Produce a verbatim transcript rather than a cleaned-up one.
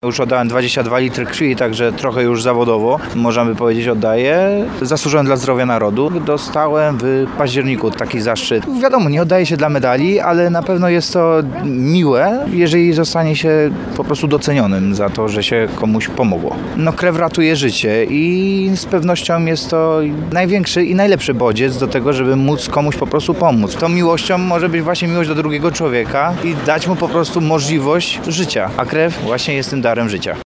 Już oddałem dwadzieścia dwa litry krwi, także trochę już zawodowo, można by powiedzieć, oddaję. Zasłużyłem dla zdrowia narodu. Dostałem w październiku taki zaszczyt. Wiadomo, nie oddaje się dla medali, ale na pewno jest to miłe, jeżeli zostanie się po prostu docenionym za to, że się komuś pomogło. No krew ratuje życie i z pewnością jest to największy i najlepszy bodziec do tego, żeby móc komuś po prostu pomóc. Tą miłością może być właśnie miłość do drugiego człowieka i dać mu po prostu możliwość życia, a krew właśnie jest tym darem życia.